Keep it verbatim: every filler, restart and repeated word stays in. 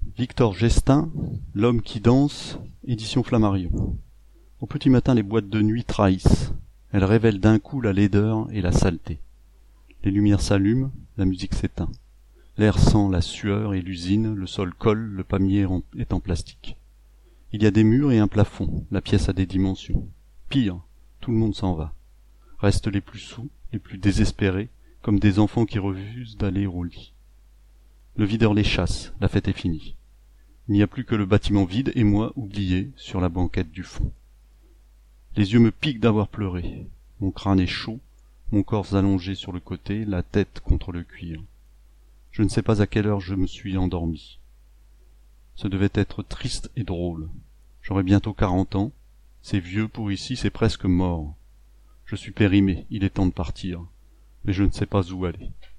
Victor Gestin, L'homme qui danse, édition Flammarion. Au petit matin, les boîtes de nuit trahissent. Elles révèlent d'un coup la laideur et la saleté. Les lumières s'allument, la musique s'éteint. L'air sent la sueur et l'usine, le sol colle, le palmier est en plastique. Il y a des murs et un plafond, la pièce a des dimensions. Pire, tout le monde s'en va. Restent les plus soûls, les plus désespérés, comme des enfants qui refusent d'aller au lit. Le videur les chasse, la fête est finie. Il n'y a plus que le bâtiment vide et moi oublié sur la banquette du fond. Les yeux me piquent d'avoir pleuré. Mon crâne est chaud, mon corps allongé sur le côté, la tête contre le cuir. Je ne sais pas à quelle heure je me suis endormi. Ce devait être triste et drôle. J'aurai bientôt quarante ans. C'est vieux pour ici, c'est presque mort. Je suis périmé, il est temps de partir. Mais je ne sais pas où aller.